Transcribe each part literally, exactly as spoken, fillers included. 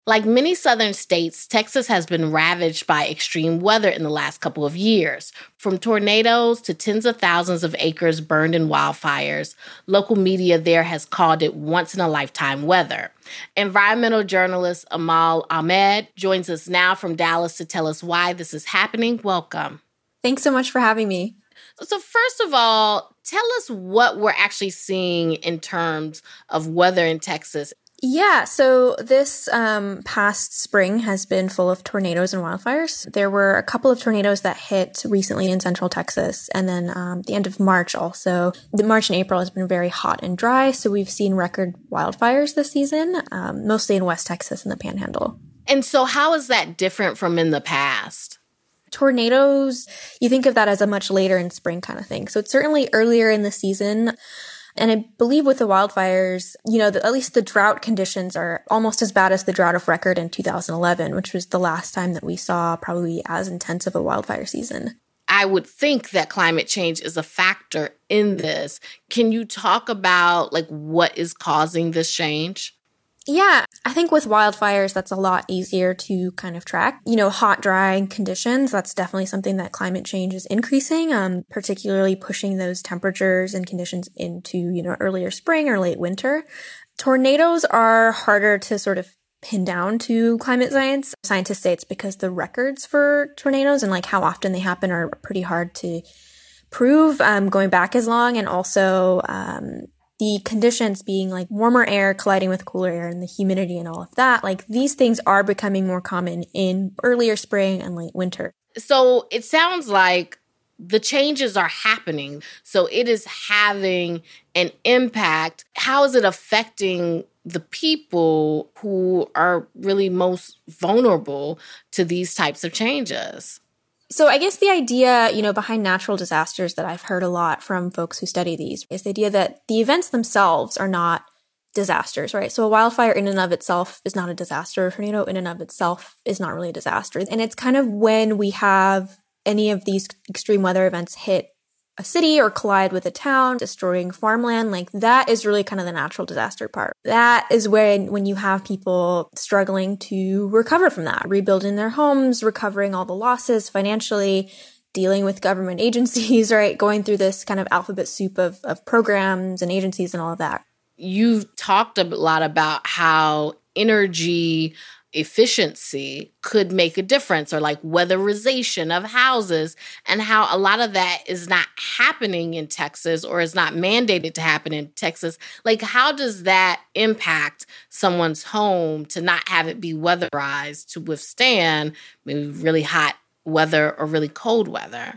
Like many southern states, Texas has been ravaged by extreme weather in the last couple of years. From tornadoes to tens of thousands of acres burned in wildfires, local media there has called it once-in-a-lifetime weather. Environmental journalist Amal Ahmed joins us now from Dallas to tell us why this is happening. Welcome. Thanks so much for having me. So first of all, tell us what we're actually seeing in terms of weather in Texas. Yeah, so this um, past spring has been full of tornadoes and wildfires. There were a couple of tornadoes that hit recently in central Texas. And then um, the end of March also, the March and April has been very hot and dry. So we've seen record wildfires this season, um, mostly in West Texas and the Panhandle. And so how is that different from in the past? Tornadoes, you think of that as a much later in spring kind of thing. So it's certainly earlier in the season. And I believe with the wildfires, you know, the, at least the drought conditions are almost as bad as the drought of record in two thousand eleven, which was the last time that we saw probably as intense of a wildfire season. I would think that climate change is a factor in this. Can you talk about like what is causing this change? Yeah, I think with wildfires, that's a lot easier to kind of track. You know, hot, dry conditions, that's definitely something that climate change is increasing, um, particularly pushing those temperatures and conditions into, you know, earlier spring or late winter. Tornadoes are harder to sort of pin down to climate science. Scientists say it's because the records for tornadoes and like how often they happen are pretty hard to prove, um, going back as long, and also, um, the conditions being like warmer air colliding with cooler air and the humidity and all of that, like these things are becoming more common in earlier spring and late winter. So it sounds like the changes are happening. So it is having an impact. How is it affecting the people who are really most vulnerable to these types of changes? So I guess the idea, you know, behind natural disasters that I've heard a lot from folks who study these is the idea that the events themselves are not disasters, right? So a wildfire in and of itself is not a disaster. A tornado in and of itself is not really a disaster. And it's kind of when we have any of these extreme weather events hit a city or collide with a town, destroying farmland, like that is really kind of the natural disaster part. That is when, when you have people struggling to recover from that, rebuilding their homes, recovering all the losses financially, dealing with government agencies, right? Going through this kind of alphabet soup of, of programs and agencies and all of that. You've talked a lot about how energy efficiency could make a difference, or like weatherization of houses, and how a lot of that is not happening in Texas or is not mandated to happen in Texas. Like, how does that impact someone's home to not have it be weatherized to withstand maybe really hot weather or really cold weather?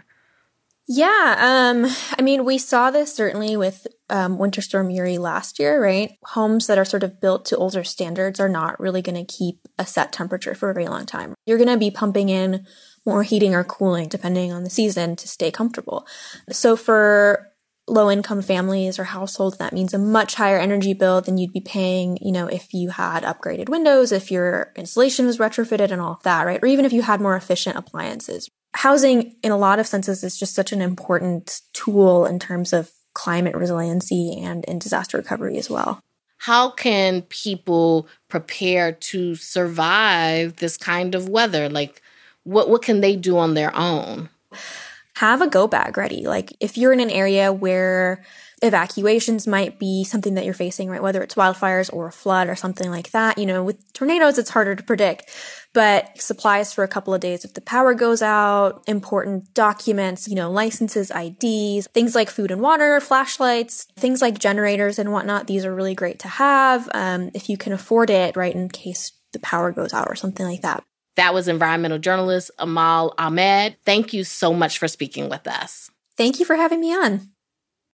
Yeah, um, I mean, we saw this certainly with um, Winter Storm Uri last year, right? Homes that are sort of built to older standards are not really going to keep a set temperature for a very long time. You're going to be pumping in more heating or cooling depending on the season to stay comfortable. So for low-income families or households, that means a much higher energy bill than you'd be paying, you know, if you had upgraded windows, if your insulation was retrofitted and all of that, right? Or even if you had more efficient appliances. Housing, in a lot of senses, is just such an important tool in terms of climate resiliency and in disaster recovery as well. How can people prepare to survive this kind of weather? Like, what, what can they do on their own? Have a go bag ready. Like, if you're in an area where evacuations might be something that you're facing, right? Whether it's wildfires or a flood or something like that. You know, with tornadoes, it's harder to predict, but supplies for a couple of days if the power goes out, important documents, you know, licenses, I Ds, things like food and water, flashlights, things like generators and whatnot. These are really great to have um, if you can afford it, right? In case the power goes out or something like that. That was environmental journalist Amal Ahmed. Thank you so much for speaking with us. Thank you for having me on.